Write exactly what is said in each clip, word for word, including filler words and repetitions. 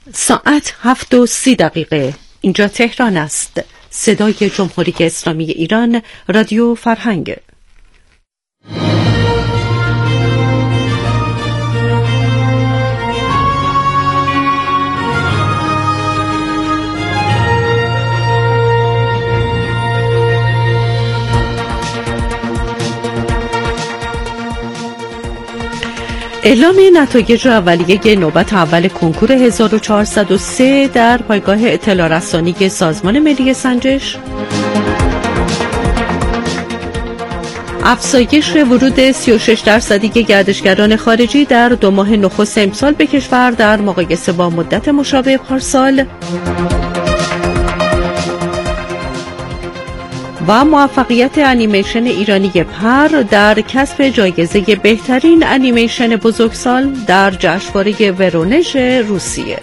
ساعت هفت و سی دقیقه. اینجا تهران است. صدای جمهوری اسلامی ایران، رادیو فرهنگ. اعلام نتایج اولیه نوبت اول کنکور هزار و چهارصد و سه در پایگاه اطلاع رسانی سازمان ملی سنجش. افزایش ورود سی و شش درصدی گردشگران خارجی در دو ماه نخست امسال به کشور در مقایسه با مدت مشابه پارسال. و موفقیت انیمیشن ایرانی پر در کسب جایزه بهترین انیمیشن بزرگسال در جشنواره ورونژ روسیه.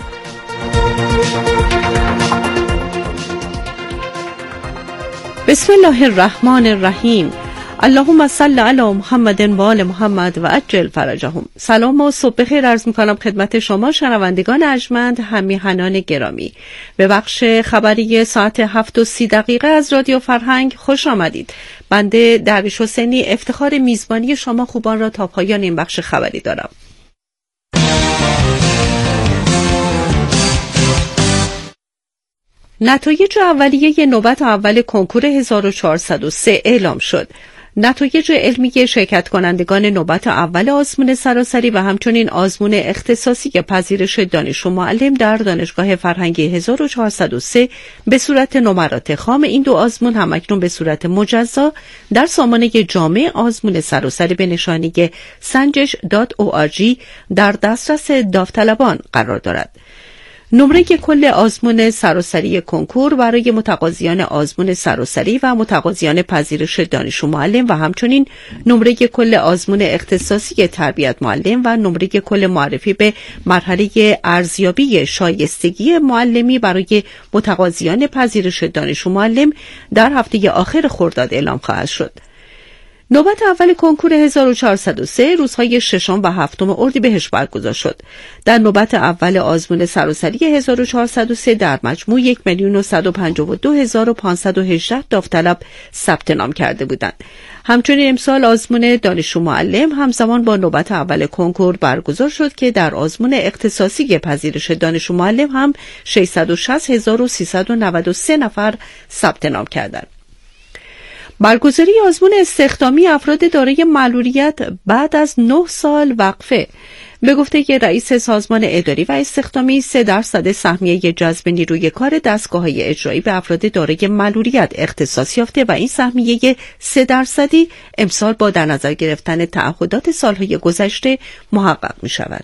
بسم الله الرحمن الرحیم. اللهم صل علی محمد و آل محمد و عجل فرجهم. سلام و صبح بخیر عرض می‌کنم خدمت شما شنوندگان ارجمند، همیهنان گرامی. به بخش خبری ساعت هفت و سی دقیقه از رادیو فرهنگ خوش آمدید. بنده درویش حسینی افتخار میزبانی شما خوبان را تا پایان این بخش خبری دارم. نتایج اولیه نوبت اول کنکور هزار و چهارصد و سه اعلام شد. نتایج علمی شرکت کنندگان نوبت اول آزمون سراسری و همچنین آزمون اختصاصی پذیرش دانش و معلم در دانشگاه فرهنگی هزار و چهارصد و سه به صورت نمرات خام این دو آزمون همکنون به صورت مجزا در سامانه جامع آزمون سراسری به نشانی سنجش دات او آر جی در دسترس داوطلبان قرار دارد. نمره کل آزمون سراسری کنکور برای متقاضیان آزمون سراسری و متقاضیان پذیرش دانش و معلم و همچنین نمره کل آزمون اختصاصی تربیت معلم و نمره کل معرفی به مرحله ارزیابی شایستگی معلمی برای متقاضیان پذیرش دانش و معلم در هفته آخر خرداد اعلام خواهد شد. نوبت اول کنکور هزار و چهارصد و سه روزهای ششم و هفتم اردیبهشت برگزار شد. در نوبت اول آزمون سراسری هزار و چهارصد و سه در مجموع یک میلیون و صد و پنجاه و دو هزار و پانصد و هجده داوطلب ثبت نام کرده بودند. همچنین امسال آزمون دانش و معلم همزمان با نوبت اول کنکور برگزار شد که در آزمون اختصاصی پذیرش دانش و معلم هم ششصد و شصت هزار و سیصد و نود و سه نفر ثبت نام کردند. برگزاری آزمون استخدامی افراد دارای معلولیت بعد از نه سال وقفه. به گفته رئیس سازمان اداری و استخدامی، سه درصد سهمیه جذب نیروی کار دستگاه‌های اجرایی به افراد دارای معلولیت اختصاص یافته و این سهمیه سه درصدی امسال با در نظر گرفتن تعهدات سالهای گذشته محقق می شود.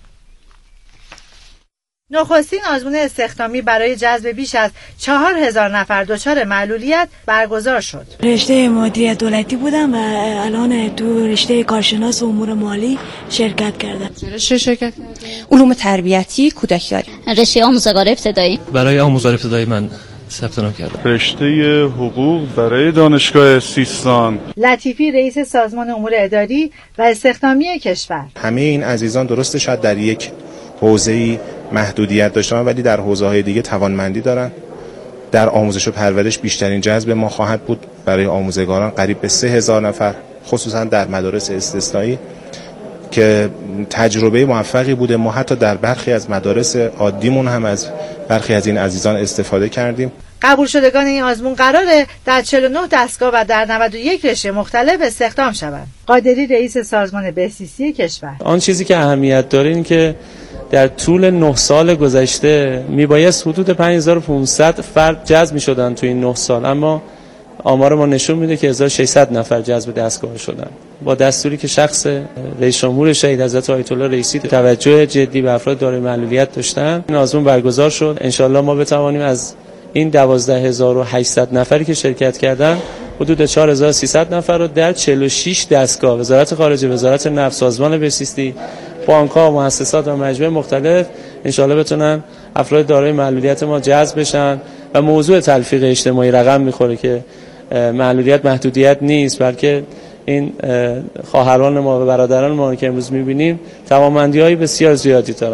نخستین آزمون استخدامی برای جذب بیش از چهار هزار نفر دچار معلولیت برگزار شد. رشته مدیریت دولتی بودم و الان تو رشته کارشناس امور مالی شرکت کردم. رشته شرکت علوم تربیتی کودکیاری. رشته آموزگار ابتدایی. برای آموزگار ابتدایی من ثبت نام کردم. رشته حقوق برای دانشگاه سیستان. لطیفی رئیس سازمان امور اداری و استخدامی کشور. همه این عزیزان درسته شاید در یک حوزه‌ای محدودیت داشتن ولی در حوزه‌های دیگه توانمندی دارن. در آموزش و پرورش بیشترین جذب ما خواهد بود برای آموزگاران قریب به سه هزار نفر، خصوصا در مدارس استثنایی که تجربه موفقی بوده. ما حتی در برخی از مدارس عادیمون هم از برخی از این عزیزان استفاده کردیم. قبول شدگان این آزمون قراره در چهل و نه دستگاه و در نود و یک رشته مختلف استخدام شوند. قادری رئیس سازمان بهزیستی کشور. آن چیزی که اهمیت داره این که در طول نه سال گذشته میبایست حدود پنج هزار و پانصد فرد جذب میشدن تو این نه سال، اما آمار ما نشون میده که هزار و ششصد نفر جذب دستگاه شدن. با دستوری که شخص رئیس جمهور شهید حضرت آیت الله رئیسی توجه جدی به افراد دارای معلولیت داشتن، این آزمون برگزار شد. انشالله ما بتوانیم از این دوازده هزار و هشتصد نفری که شرکت کردن حدود چهار هزار و سیصد نفر رو در چهل و شش دستگاه وزارت خارجه، وزارت نفت، سازمان بهزیستی، بانک‌ها، مؤسسات و مجموعه مختلف انشالله بتونن افراد دارای معلولیت ما جذب بشن. و موضوع تلفیق اجتماعی رقم میخوره که معلولیت محدودیت نیست، بلکه این خواهران ما و برادران ما که امروز میبینیم توانمندی‌های بسیار زیادی دارن.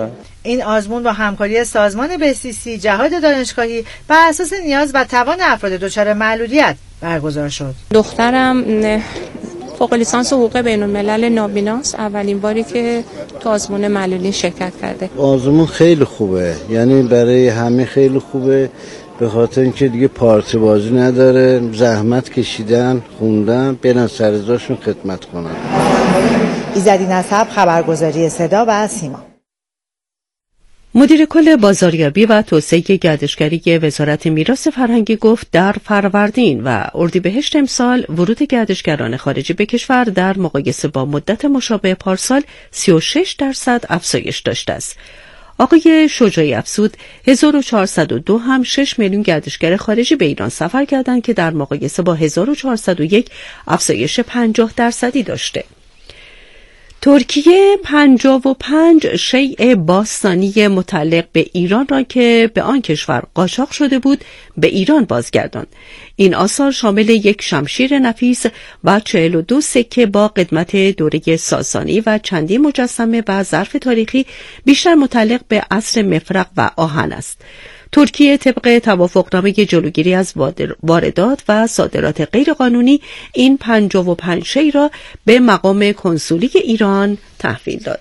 این آزمون با همکاری سازمان بهسیسی جهاد دانشگاهی بر اساس نیاز و توان افراد دچار معلولیت برگزار شد. دخترم فوق لیسانس حقوق بین الملل نابیناست، اولین باری که تو آزمون معلولین شرکت کرده. آزمون خیلی خوبه، یعنی برای همه خیلی خوبه، به خاطر اینکه دیگه پارتی بازی نداره، زحمت کشیدن، خوندن، برن سر رضاشون خدمت کنن. ایزدی نسب، خبرگزاری صدا و سیما. مدیر کل بازاریابی و توسعه گردشگری وزارت میراث فرهنگی گفت در فروردین و اردیبهشت امسال ورود گردشگران خارجی به کشور در مقایسه با مدت مشابه پارسال سی و شش درصد افزایش داشته است. آقای شجاعی افزود هزار و چهارصد و دو هم شش میلیون گردشگر خارجی به ایران سفر کردند که در مقایسه با هزار و چهارصد و یک افزایش پنجاه درصدی داشته. ترکیه پنجاه و پنج شیء باستانی متعلق به ایران را که به آن کشور قاچاق شده بود به ایران بازگرداند. این آثار شامل یک شمشیر نفیس و چهل و دو سکه با قدمت دوره ساسانی و چندین مجسمه و ظرف تاریخی بیشتر متعلق به عصر مفرق و آهن است. ترکیه طبق توافقنامه جلوگیری از واردات و صادرات غیرقانونی این پنجاه و پنج شی را به مقام کنسولی ایران تحویل داد.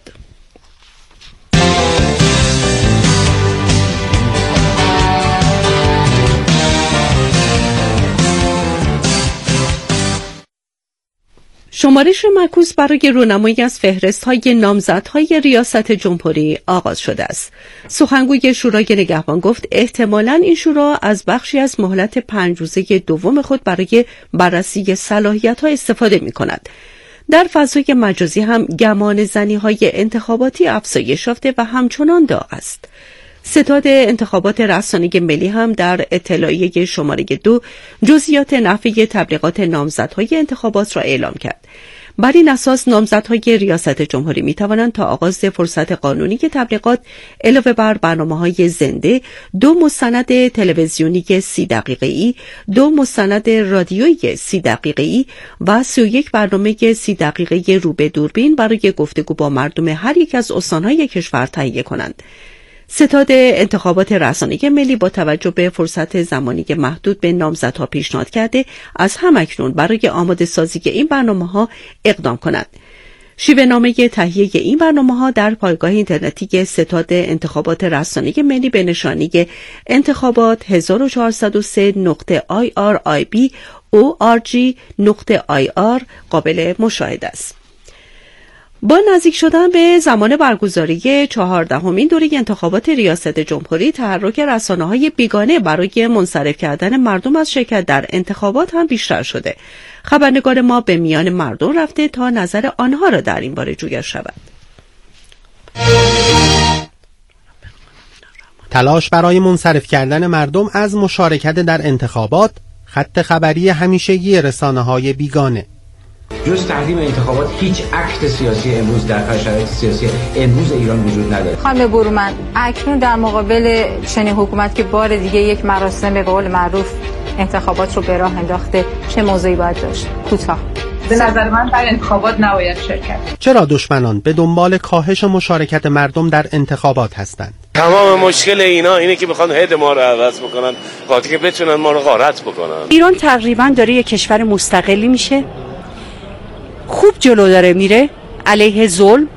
شمارش معکوس برای رونمایی از فهرست‌های نامزدهای ریاست جمهوری آغاز شده است. سخنگوی شورای نگهبان گفت احتمالاً این شورا از بخشی از مهلت پنج روزه دوم خود برای بررسی صلاحیت‌ها استفاده می‌کند. در فضای مجازی هم گمان زنی‌های انتخاباتی افزایش یافته و همچنان داغ است. ستاد انتخابات رسانه ملی هم در اطلاعیه شماره دو جزئیات نحوه تبلیغات نامزدهای انتخابات را اعلام کرد. بر این اساس نامزدهای ریاست جمهوری می توانند تا آغاز فرصت قانونی تبلیغات علاوه بر برنامه‌های زنده، دو مستند تلویزیونی سی دقیقه‌ای، دو مستند رادیویی سی دقیقه‌ای و سی و یک برنامه سی دقیقه‌ای رو به دوربین برای گفتگو با مردم هر یک از استان‌های کشور تهیه کنند. ستاد انتخابات رسانه ملی با توجه به فرصت زمانی محدود به نامزدها پیشنهاد کرده از همکنون برای آماده سازی این برنامه‌ها اقدام کنند. شیوه نامه تهیه این برنامه‌ها در پایگاه اینترنتی ستاد انتخابات رسانه ملی به نشانی انتخابات هزار و چهارصد و سه نقطه آی آر آی بی او آر جی نقطه آی آر قابل مشاهده است. با نزدیک شدن به زمان برگزاری چهاردهمین دوره انتخابات ریاست جمهوری، تحرک رسانه‌های بیگانه برای منصرف کردن مردم از شرکت در انتخابات هم بیشتر شده. خبرنگار ما به میان مردم رفته تا نظر آنها را در این باره جویا شود. تلاش برای منصرف کردن مردم از مشارکت در انتخابات، خط خبری همیشگی رسانه‌های بیگانه. جز تحریم انتخابات هیچ اکت سیاسی امروز در شرایط سیاسی امروز ایران وجود نداره. خانم برومند، اکنون در مقابل چنین حکومت که بار دیگه یک مراسم به قول معروف انتخابات رو به راه انداخته، چه موضوعی باید داشت؟ کوتاه. به نظر من در انتخابات نباید شرکت. چرا دشمنان به دنبال کاهش مشارکت مردم در انتخابات هستند؟ تمام مشکل اینا اینه که میخوان هد ما رو عوض بکنن، قاطی که بتونن ما رو غارت بکنن. ایران تقریبا داره یک کشور مستقلی میشه. خوب جلو داره میره علیه ظلم،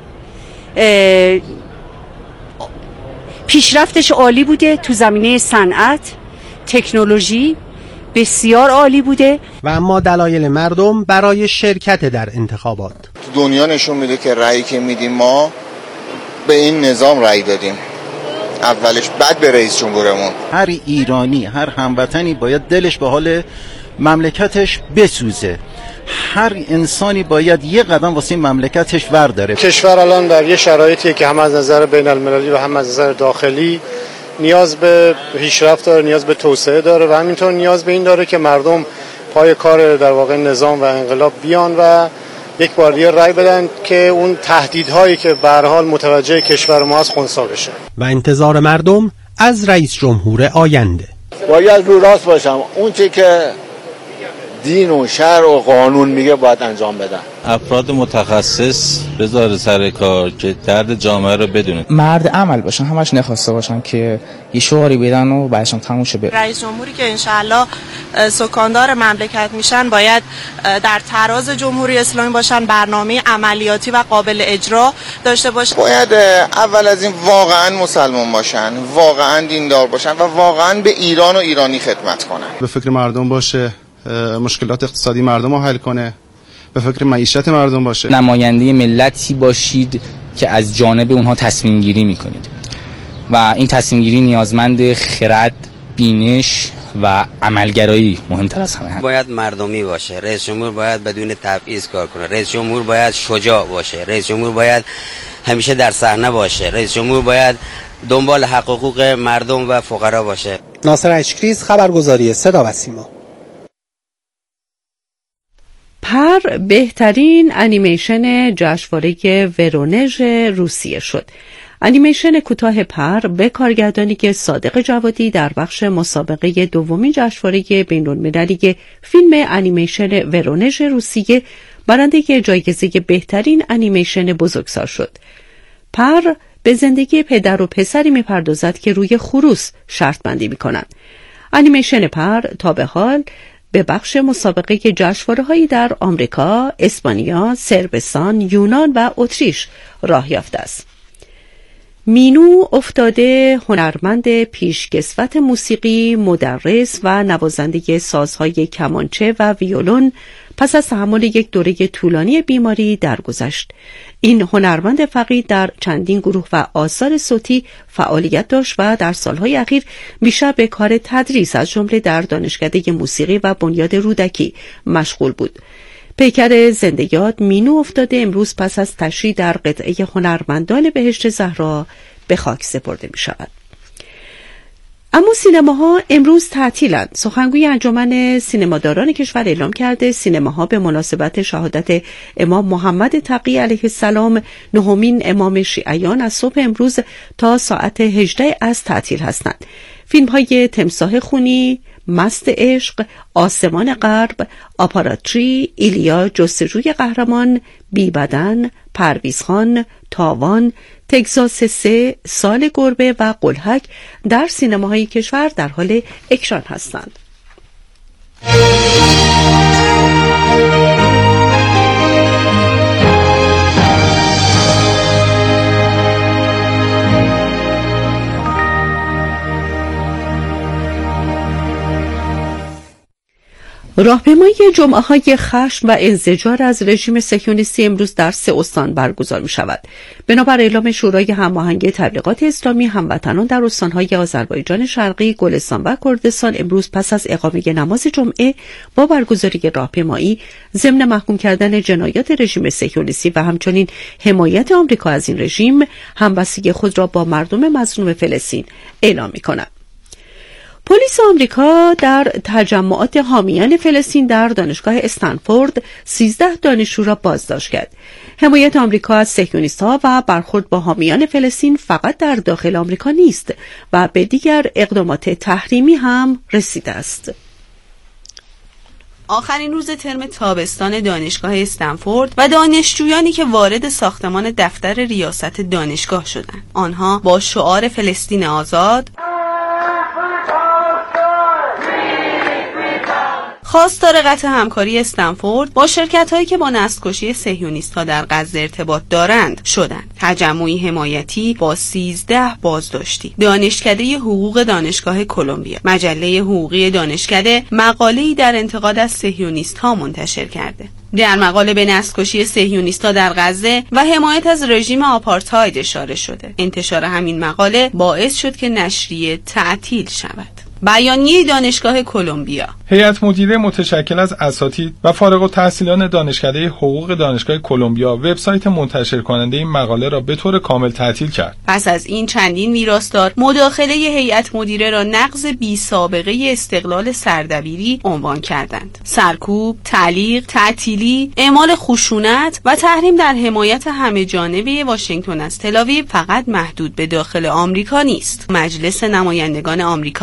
پیشرفتش عالی بوده تو زمینه صنعت، تکنولوژی بسیار عالی بوده و اما دلایل مردم برای شرکت در انتخابات. تو دنیا نشون میده که رأیی که میدیم ما به این نظام رأی دادیم اولش، بعد به رئیس جمهورمون. هر ایرانی، هر هموطنی باید دلش به حال مملکتش بسوزه. هر انسانی باید یه قدم واسه مملکتش ورداره. کشور الان در یه شرایطی که هم از نظر بین المللی و هم از نظر داخلی نیاز به پیشرفت داره، نیاز به توسعه داره و همینطور نیاز به این داره که مردم پای کار در واقع نظام و انقلاب بیان و یک بار دیگه رأی بدن که اون تهدیدهایی که به هر حال متوجه کشور ما از خنثی بشه. و انتظار مردم از رئیس جمهور آینده. باید رو راست باشم. اون چی که دین و شرع و قانون میگه باید انجام بدن. افراد متخصص بذاره سر کار که درد جامعه رو بدونه. مرد عمل باشن، همش نخواسته باشن که یه شعاری بدن و بعدشون تموم شه. رئیس جمهوری که انشالله سکاندار مملکت میشن باید در تراز جمهوری اسلامی باشن، برنامه عملیاتی و قابل اجرا داشته باشن. باید اول از این واقعا مسلمان باشن، واقعا دیندار باشن و واقعا به ایران و ایرانی خدمت کنن. به فکر مردم باشه، مشکلات اقتصادی مردم رو حل کنه، به فکر معیشت مردم باشه. نماینده ملتی باشید که از جانب اونها تصمیم گیری میکنید و این تصمیم گیری نیازمند خرد، بینش و عملگرایی مهمتر از همه. باید مردمی باشه. رئیس جمهور باید بدون تبعیض کار کنه. رئیس جمهور باید شجاع باشه. رئیس جمهور باید همیشه در صحنه باشه. رئیس جمهور باید دنبال حق و حقوق مردم و فقرا باشه. ناصر اشکریز، خبرگزاری صدا و سیما. پر بهترین انیمیشن جشنواره ورونژ روسیه شد. انیمیشن کوتاه پر به کارگردانی صادق جوادی در بخش مسابقه دومین جشنواره بین‌المللی فیلم انیمیشن ورونژ روسیه برنده جایزه بهترین انیمیشن بزرگسال شد. پر به زندگی پدر و پسری می‌پردازد که روی خروس شرط بندی می‌کنند. انیمیشن پر تا به حال به بخش مسابقه جشنواره‌هایی در آمریکا، اسپانیا، صربستان، یونان و اتریش راه یافته است. مینو افتاده هنرمند پیشکسوت موسیقی، مدرس و نوازنده سازهای کمانچه و ویولون پس از تحمل یک دوره طولانی بیماری درگذشت. این هنرمند فقید در چندین گروه و آثار صوتی فعالیت داشت و در سالهای اخیر بیشتر به کار تدریس از جمله در دانشکده موسیقی و بنیاد رودکی مشغول بود. پیکر زنده یاد مینو افتاده امروز پس از تشییع در قطعه هنرمندان بهشت زهرا به خاک سپرده می شود. اما سینماها امروز تعطیلند. سخنگوی انجمن سینماداران کشور اعلام کرده سینماها به مناسبت شهادت امام محمد تقی علیه السلام نهمین امام شیعیان از صبح امروز تا ساعت هجده از تعطیل هستند. فیلم های تمساح خونی، مست عشق، آسمان غرب، آپاراتری، ایلیا جستجوی قهرمان، بی بدن، پرویزخان، تاوان، تگزاس سه، سال گربه و قلهک در سینماهای کشور در حال اکران هستند. راهپیمایی جمعه های خشم و انزجار از رژیم صهیونیستی امروز در سه استان برگزار می شود. بنابر اعلام شورای هماهنگی تبلیغات اسلامی، هموطنان در استانهای آذربایجان شرقی، گلستان و کردستان امروز پس از اقامه نماز جمعه با برگزاری راهپیمایی ضمن محکوم کردن جنایات رژیم صهیونیستی و همچنین حمایت آمریکا از این رژیم همبستگی خود را با مردم مظلوم فلسطین اعلام می کند. پلیس آمریکا در تجمعات حامیان فلسطین در دانشگاه استنفورد سیزده دانشجو را بازداشت کرد. حمایت آمریکا از صهیونیست‌ها و برخورد با حامیان فلسطین فقط در داخل آمریکا نیست و به دیگر اقدامات تحریمی هم رسیده است. آخرین روز ترم تابستان دانشگاه استنفورد و دانشجویانی که وارد ساختمان دفتر ریاست دانشگاه شدند. آنها با شعار فلسطین آزاد خواستار قطع همکاری استنفورد با شرکت‌هایی که با نسل‌کشی صهیونیست‌ها در غزه ارتباط دارند شدند. تجمعی حمایتی با سیزده بازداشتی. دانشکده حقوق دانشگاه کلمبیا، مجله حقوقی دانشکده مقاله‌ای در انتقاد از صهیونیست‌ها منتشر کرده. در مقاله به نسل‌کشی صهیونیست‌ها در غزه و حمایت از رژیم آپارتاید اشاره شده. انتشار همین مقاله باعث شد که نشریه تعطیل شود. بیانیه دانشگاه کلمبیا: هیئت مدیره متشکل از اساتید و فارغ التحصیلان دانشکده حقوق دانشگاه کلمبیا وبسایت منتشر کننده این مقاله را به طور کامل تعطیل کرد. پس از این چندین ویراستار مداخله هیئت مدیره را نقض بی سابقه استقلال سردبیری عنوان کردند. سرکوب، تعلیق، تعطیلی، اعمال خشونت و تحریم در حمایت همه جانبه واشنگتن از تل‌آویو فقط محدود به داخل آمریکا نیست. مجلس نمایندگان آمریکا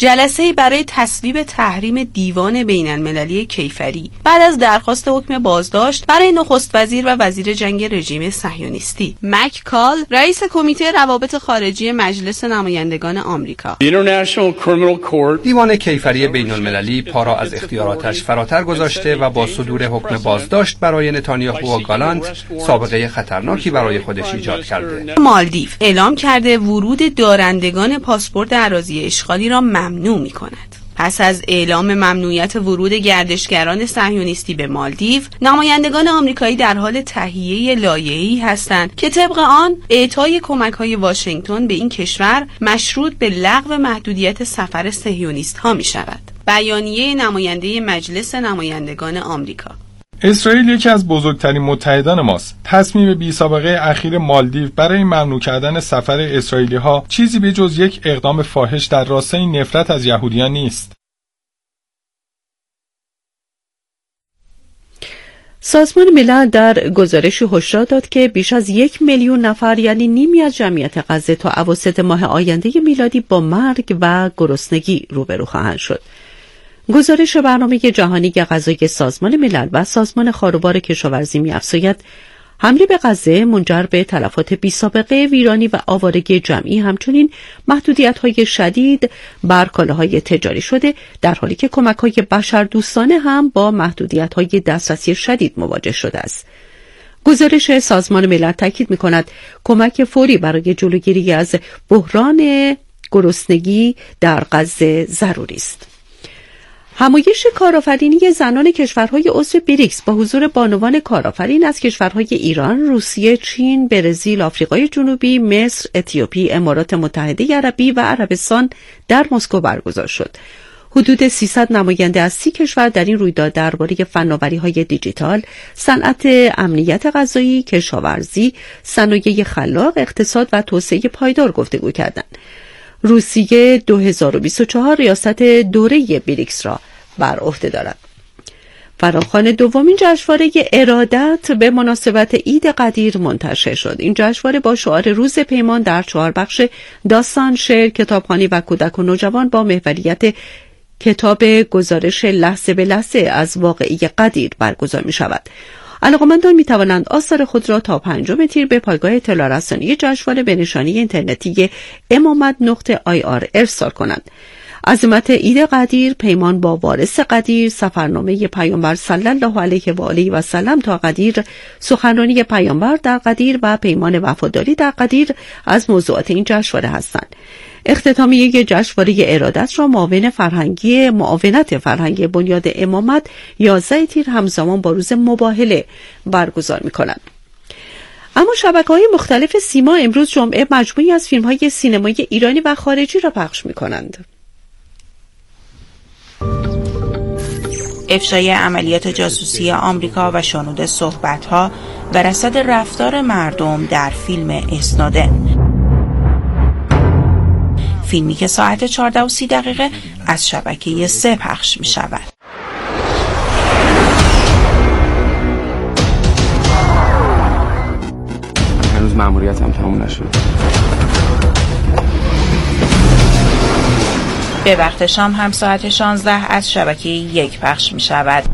جلسه‌ای برای تصویب تحریم دیوان بین‌المللی کیفری بعد از درخواست حکم بازداشت برای نخست وزیر و وزیر جنگ رژیم صهیونیستی. مک کال، رئیس کمیته روابط خارجی مجلس نمایندگان آمریکا. دیوان کیفری بین‌المللی پا را از اختیاراتش فراتر گذاشته و با صدور حکم بازداشت برای نتانیاهو و گالانت سابقه خطرناکی برای خودش ایجاد کرده. مالدیو اعلام کرده ورود دارندگان پاسپورت اراضی اشغالی را ممنوع می‌کند. پس از اعلام ممنوعیت ورود گردشگران صهیونیستی به مالدیو، نمایندگان آمریکایی در حال تهیه لایحه‌ای هستند که طبق آن اعطای کمک‌های واشنگتن به این کشور مشروط به لغو محدودیت سفر صهیونیست‌ها می‌شود. بیانیه نماینده مجلس نمایندگان آمریکا. اسرائیل یکی از بزرگترین متحدان ماست. تصمیم بی سابقه اخیر مالدیو برای ممنوع کردن سفر اسرائیلی ها چیزی به جز یک اقدام فاحش در راستای نفرت از یهودیان نیست. سازمان ملل در گزارشی هشدار داد که بیش از یک میلیون نفر یعنی نیمی از جمعیت غزه تا اواسط ماه آینده میلادی با مرگ و گرسنگی روبرو خواهند شد. گزارش برنامه جهانی غذایی سازمان ملل و سازمان خاروبار کشاورزی می‌افزاید حمله به غزه منجر به تلفات بی‌سابقه، ویرانی و آوارگی جمعی، همچنین محدودیت‌های شدید بر کالاهای تجاری شده، در حالی که کمک‌های بشردوستانه هم با محدودیت‌های دسترسی شدید مواجه شده است. گزارش سازمان ملل تاکید می‌کند کمک فوری برای جلوگیری از بحران گرسنگی در غزه ضروری است. همایش کارآفرینی زنان کشورهای عضو بریکس با حضور بانوان کارآفرین از کشورهای ایران، روسیه، چین، برزیل، آفریقای جنوبی، مصر، اتیوپی، امارات متحده عربی و عربستان در مسکو برگزار شد. حدود سیصد نماینده از سی کشور در این رویداد درباره فناوری‌های دیجیتال، صنعت امنیت غذایی، کشاورزی، صنایع خلاق، اقتصاد و توسعه پایدار گفتگو کردند. روسیه دو هزار و بیست و چهار ریاست دوره بریکس را بر عهده دارد. فراخوان دومین جشنواره ارادت به مناسبت عید قدیر منتشر شد. این جشنواره با شعار روز پیمان در چهار بخش داستان، شعر، کتابخوانی و کودک و نوجوان با محوریت کتاب گزارش لحظه به لحظه از واقعه قدیر برگزار می شود. علاقه‌مندان می توانند آثار خود را تا پنجم تیر به پایگاه اطلاع رسانی جشنواره به نشانی اینترنتی امامت نقطه آی آر ارسال کنند. عظمت عید قدیر، پیمان با وارث قدیر، سفرنامه پیامبر صلی الله علیه و آله و سلم تا قدیر، سخنرانی پیامبر در قدیر و پیمان وفاداری در قدیر از موضوعات این جشنواره هستند. اختتامیه جشنواره ارادت را معاون فرهنگی معاونت فرهنگی بنیاد امامت یازده تیر همزمان با روز مباهله برگزار می‌کند. اما شبکه‌های مختلف سیما امروز جمعه مجموعی از فیلم‌های سینمایی ایرانی و خارجی را پخش می‌کنند. افشای عملیات جاسوسی آمریکا و شنود صحبت‌ها و رصد رفتار مردم در فیلم اسنودن، فیلمی که ساعت چهارده و سی دقیقه از شبکه سه پخش می شود. هنوز مأموریتم تموم نشد. به وقت شام هم ساعت شانزده از شبکه یک پخش می شود.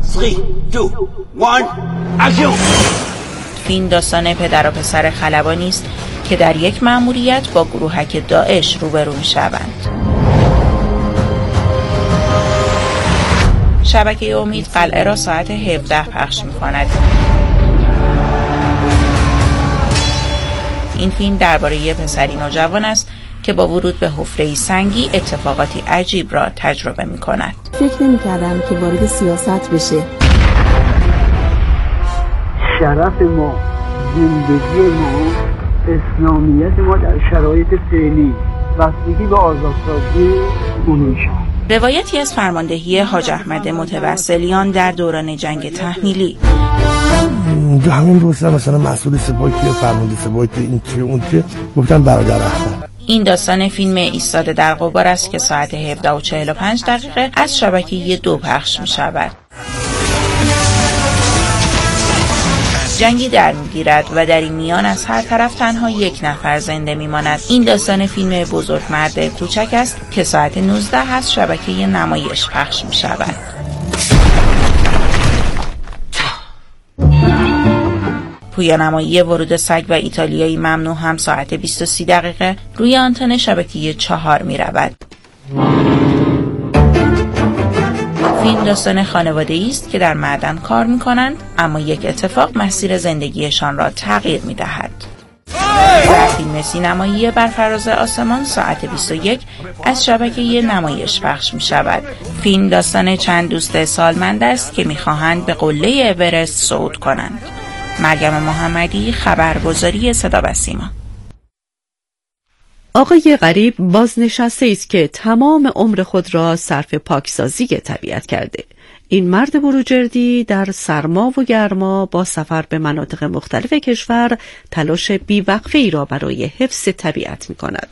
فیلم داستان پدر و پسر خلبانی است که در یک مأموریت با گروهک داعش روبرو می شوند. شبکه امید قلعه را ساعت هفده پخش می کند. این فیلم درباره پسری نوجوان است که با ورود به حفره‌ای سنگی اتفاقاتی عجیب را تجربه می کند. فکر نمی کردم که وارد سیاست بشه. شرف ما، زندگی ما، اسلامیت ما در شرایط فعلی بستگی به آزادسازی اونوی شد. روایتی از فرماندهی حاج احمد متوسلیان در دوران جنگ تحمیلی. همین روزا مثلا مسئول سپاه کیه، فرمانده سپاه کیه، این چیه اون چیه، گفتن برادر احمد. این داستان فیلم ایستاده در غبار است که ساعت هفده و چهل و پنج دقیقه از شبکه دو پخش می شود. جنگی در میگیرد و در این میان از هر طرف تنها یک نفر زنده میماند. این داستان فیلم بزرگ مرد کوچک است که ساعت نوزده از شبکه نمایش پخش می شود. پویانمایی ورود سگ و ایتالیایی ممنوع هم ساعت بیست و سه دقیقه روی آنتن شبکه چهار می رود. فیلم داستان خانواده‌ای است که در معدن کار می کنند، اما یک اتفاق مسیر زندگیشان را تغییر می دهد. در فیلم سینمایی بر فراز آسمان ساعت بیست و یک از شبکه نمایش پخش می شود. فیلم داستان چند دوست سالمند است که می خواهند به قله اورست صعود کنند. مریم محمدی، خبرگزاری صدا و سیما. آقای غریب بازنشسته است که تمام عمر خود را صرف پاکسازی طبیعت کرده. این مرد بروجردی در سرما و گرما با سفر به مناطق مختلف کشور تلاش بی‌وقفه‌ای را برای حفظ طبیعت می‌کند.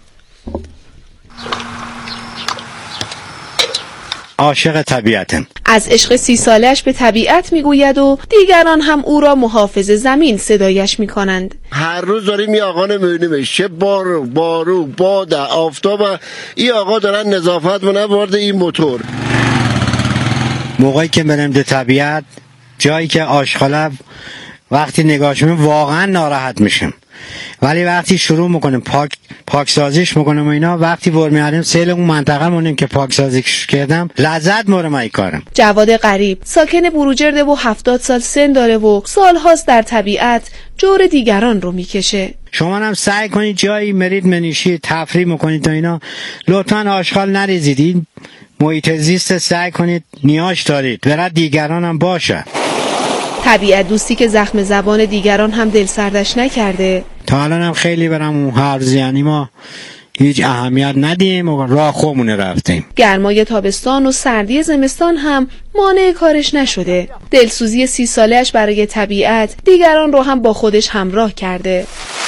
عاشق طبیعتم. از عشق سی سالش به طبیعت میگوید و دیگران هم او را محافظ زمین صدایش میکنند. هر روز داریم این آقا نمیبینیم، چه بارو بارو باد آفتاب، این آقا دارن نظافت و نبرده این موتور. موقعی که برم به طبیعت، جایی که آشغاله وقتی نگاهش میکنم واقعا ناراحت میشم، ولی وقتی شروع میکنیم پاک پاکسازیش میکنم و اینا، وقتی ور میاریم سیل اون منطقه مونیم که پاکسازیش کردم، لذت مورم ای کارم. جواد غریب ساکن بروجرده و هفتاد سال سن داره و سالهاست در طبیعت جور دیگران رو میکشه. شما هم سعی کنید جایی مرید منیشی تفریح میکنید و اینا، لطفا آشغال نریزید. این محیط زیست سعی کنید نیاش دارید، برای دیگران هم باشه. طبیعت دوستی که زخم زبان دیگران هم دل سردش نکرده. تا الان هم خیلی برام اون حرز، یعنی ما هیچ اهمیت ندیم و راه خودمون رفتیم. گرمای تابستان و سردی زمستان هم مانع کارش نشده. دلسوزی سی ساله‌اش برای طبیعت دیگران رو هم با خودش همراه کرده.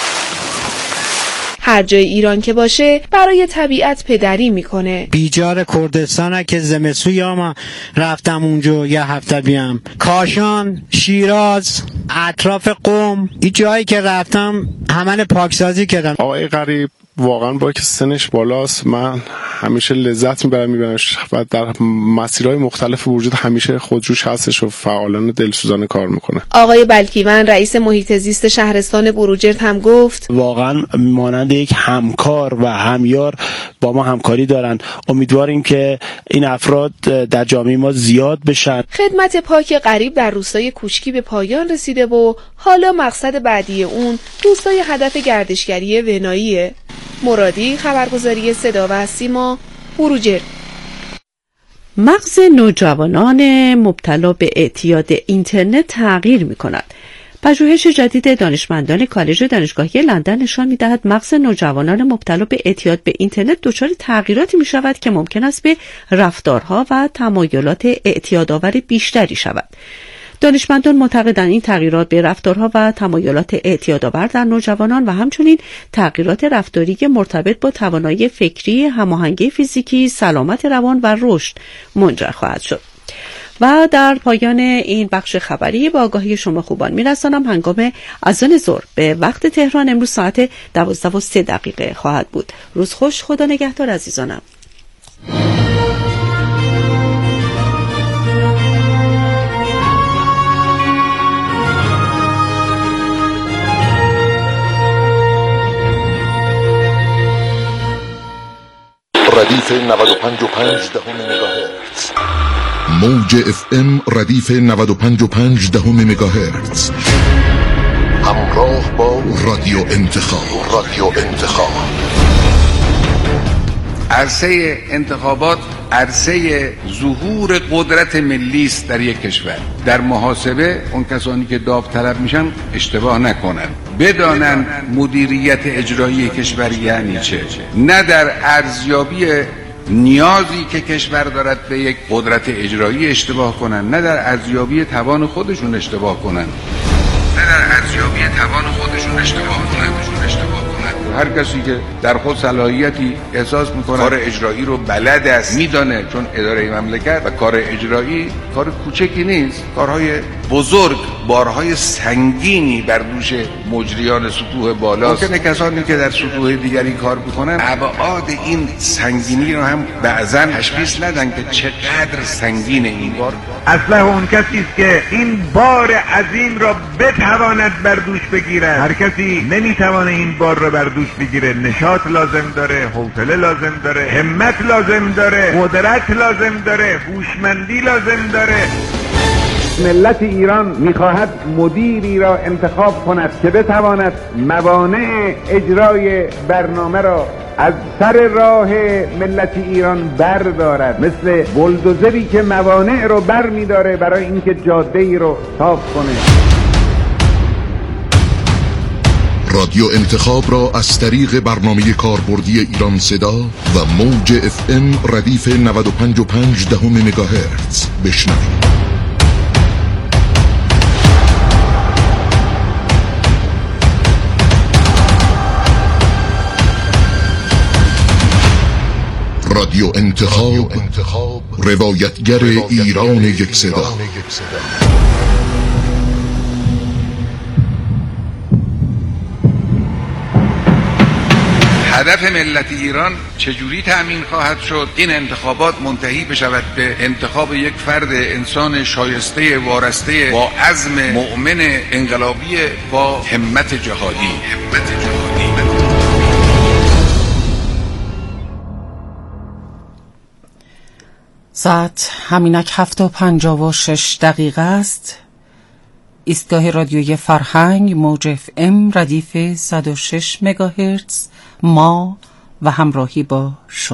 هر جای ایران که باشه برای طبیعت پدری میکنه. بیجار کردستانه که زمستون ما رفتم اونجا یه هفته بیام. کاشان، شیراز، اطراف قم، این جایی که رفتم همه پاکسازی کردن. آقای غریب واقعا با که سنش بالاست، من همیشه لذت میبرم میبرمش و در مسیرهای مختلف وجود همیشه خودجوش هستش و فعالانه دلسوزانه کار میکنه. آقای بلکیون رئیس محیط زیست شهرستان بروجرد هم گفت واقعا مانند یک همکار و همیار با ما همکاری دارن. امیدواریم که این افراد در جامعه ما زیاد بشن. خدمت پاک غریب در روستای کوچکی به پایان رسیده و حالا مقصد بعدی اون روستای هدف گردشگری وناییه. مرادی، خبرگزاری صدا و سیما، بروجرد. مغز نوجوانان مبتلا به اعتیاد اینترنت تغییر می کند. پژوهش جدید دانشمندان کالج دانشگاهی لندن نشان می دهد مغز نوجوانان مبتلا به اعتیاد به اینترنت دچار تغییراتی می شود که ممکن است به رفتارها و تمایلات اعتیادآور بیشتری شود. دانشمندان معتقدند این تغییرات به رفتارها و تمایلات اعتیادآور در نوجوانان و همچنین تغییرات رفتاری مرتبط با توانایی فکری، هماهنگی فیزیکی، سلامت روان و رشد منجر خواهد شد. و در پایان این بخش خبری با آگاهی شما خوبان میرسانم هنگام اذان ظهر به وقت تهران امروز ساعت دوازده و سه دقیقه خواهد بود. روز خوش، خدا نگهدار عزیزانم. ردیف نود و پنج و پنج دهم مگاهرتز، موج اف ام ردیف نود و پنج و پنج دهم مگاهرتز، همراه با رادیو انتخاب. رادیو انتخاب. عرصه انتخابات عرصه ظهور قدرت ملی است در یک کشور. در محاسبه اون کسانی که داوطلب میشن اشتباه نکنن، بدانن مدیریت اجرایی کشور یعنی چه، نه در ارزیابی نیازی که کشور دارد به یک قدرت اجرایی اشتباه کنن، نه در ارزیابی توان خودشون اشتباه کنن، نه در ارزیابی توان خودشون اشتباه کنن. هر کسی که در خود صلاحیتی احساس میکنه کار اجرایی رو بلد است، میدانه، چون اداره مملکت و کار اجرایی کار کوچکی نیست، کارهای بزرگ، بارهای سنگینی بر دوش مجریان سطوح بالاست. ممکنه کسانی که در سطوح دیگری کار میکنن ابعاد این سنگینی رو هم بعضا تشخیص ندن که چقدر سنگین این بار. اصلا اون کسی است که این بار عظیم را بتواند بر دوش بگیرد. هر کسی نمیتوانه این بار را بر دوش بگیره. نشاط لازم داره، حوصله لازم داره، همت لازم داره، قدرت لازم داره، هوشمندی لازم داره. ملت ایران میخواهد مدیری را انتخاب کند که بتواند موانع اجرای برنامه را از سر راه ملت ایران بردارد، مثل بلدوزری که موانع رو بر میداره برای اینکه جاده ای رو صاف کنه. رادیو انتخاب را از طریق برنامه کاربردی ایران صدا و موج اف ام ردیف نود و پنج و پنج دهم مگاهرتز بشنوید. رادیو انتخاب، روایتگر ایران یک صدا. هدف ملت ایران چجوری تأمین خواهد شد؟ این انتخابات منتهی بشود به انتخاب یک فرد انسان شایسته، وارسته، با عزم مؤمن انقلابی، با همت جهادی. همت جهادی. ساعت همینک هفت و پنجاه و شش دقیقه است. ایستگاه رادیوی فرهنگ، موج اف ام ردیف صد و شش مگاهرتز، ما و همراهی با شما.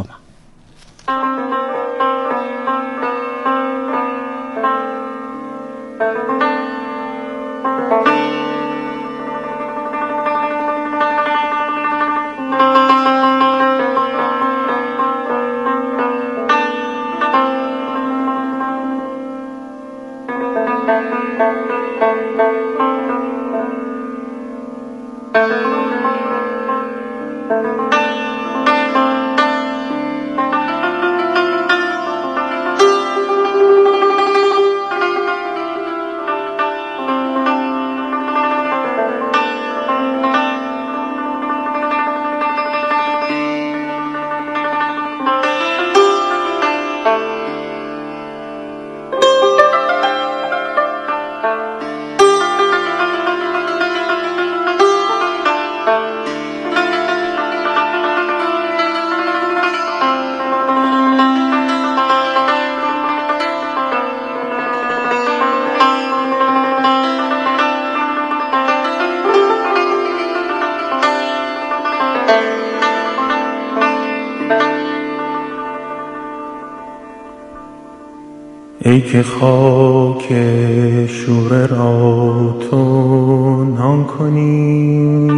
ای که خاک شوره را تو نان کنی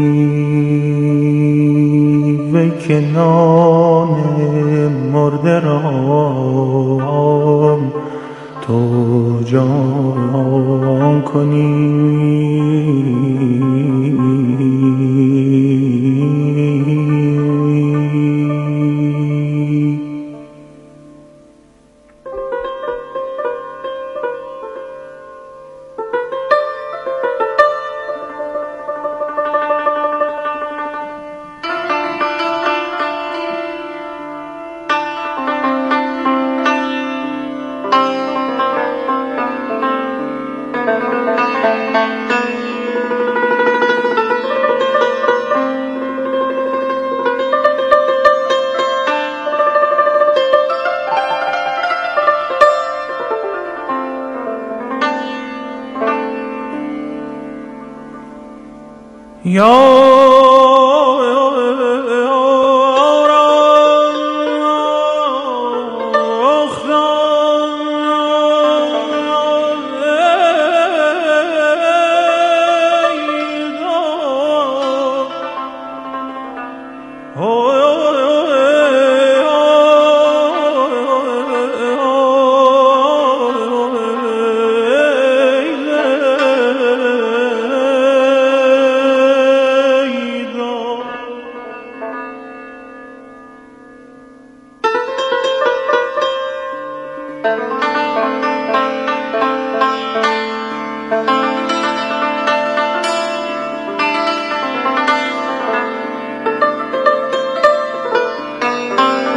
و که نان مرده را تو جان کنی. Thank you.